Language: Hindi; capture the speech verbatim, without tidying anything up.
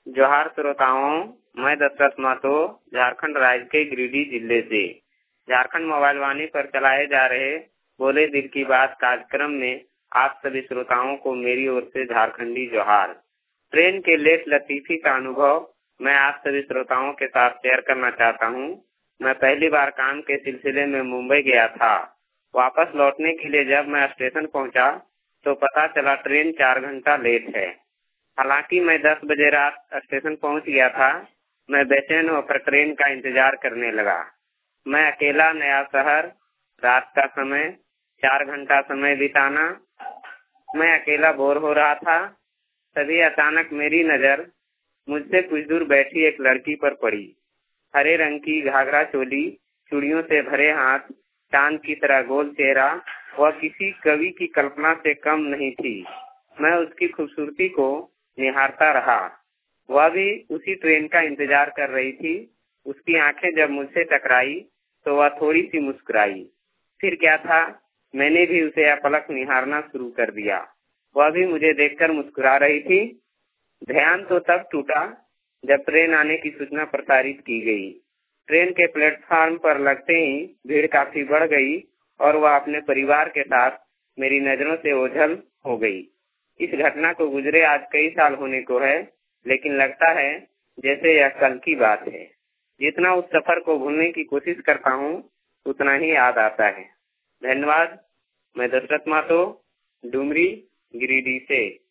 जोहार श्रोताओं, मैं दशरथ महतो झारखंड राज्य के गिरिडीह जिले से झारखंड मोबाइल वाणी पर चलाए जा रहे बोले दिल की बात कार्यक्रम में आप सभी श्रोताओं को मेरी ओर से झारखंडी जोहार। ट्रेन के लेट लतीफी का अनुभव मैं आप सभी श्रोताओं के साथ शेयर करना चाहता हूं। मैं पहली बार काम के सिलसिले में मुंबई गया था। वापस लौटने के लिए जब मैं स्टेशन पहुंचा तो पता चला ट्रेन चार घंटा लेट है। हालांकि मैं दस बजे रात स्टेशन पहुंच गया था। मैं बेचैन होकर ट्रेन का इंतजार करने लगा। मैं अकेला, नया शहर, रात का समय, चार घंटा समय बिताना, मैं अकेला बोर हो रहा था। तभी अचानक मेरी नजर मुझसे कुछ दूर बैठी एक लड़की पर पड़ी। हरे रंग की घाघरा चोली, चूड़ियों से भरे हाथ, चांद की तरह गोल चेहरा, वह किसी कवि की कल्पना से कम नहीं थी। मैं उसकी खूबसूरती को निहारता रहा। वह भी उसी ट्रेन का इंतजार कर रही थी। उसकी आंखें जब मुझसे टकराई तो वह थोड़ी सी मुस्कुराई। फिर क्या था, मैंने भी उसे अपलक निहारना शुरू कर दिया। वह भी मुझे देखकर मुस्कुरा रही थी। ध्यान तो तब टूटा जब ट्रेन आने की सूचना प्रसारित की गई। ट्रेन के प्लेटफार्म पर लगते ही भीड़ काफी बढ़ गई और वह अपने परिवार के साथ मेरी नजरों से ओझल हो गई। इस घटना को गुजरे आज कई साल होने को है, लेकिन लगता है जैसे यह कल की बात है। जितना उस सफर को भूलने की कोशिश करता हूँ उतना ही याद आता है। धन्यवाद। मैं दशरथ महतो, डुमरी, गिरिडीह से।